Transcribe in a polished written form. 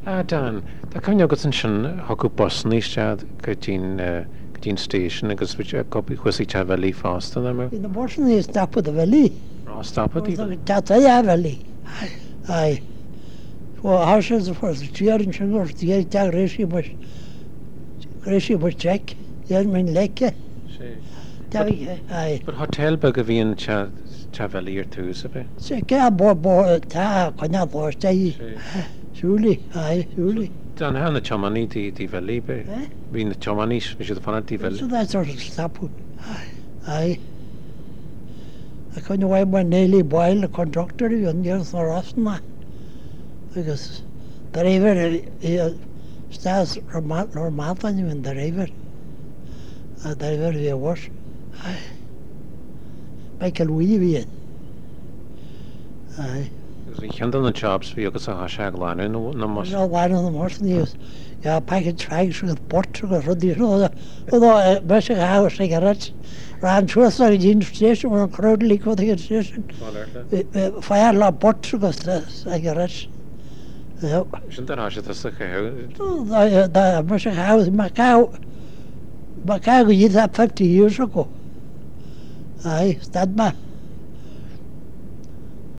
Dan, Tá caiine agus an sin thuú bus níos tead go dtín station agus copí chusaí te bhelí fásta na In the Boston is stop with the valley. stápatí Tata ya valley. Aye. Well, houses the first year in Shanghai, the year tag Rishi was check. Year min leke. Aye. But hotel bag a bhíon te bhelí ar túsa be. Se ke bo ta kana bo stay. Surely, aye, surely. Dan hena chomaní tí bhelí be. Bhí na chomanís bhí sé fanatí So bhelí. that sort of stop. Aye. I couldn't why my nearly boil the conductor and years for us na. Because the river stars normal in the river. The river we wash. Aye. Michael Weavy. Aye. Bhí chean na jobs bhí agus a se gláinú na mas. No one of the most news. Yeah, packet trags with Portugal, although Mercer House cigarettes ran through a Dean station or a crowdly cutting station. Fire la Portugal cigarettes. Sin ar se sa chu The Mercer House in Macau you did that 50 years ago. Aye, Stadma.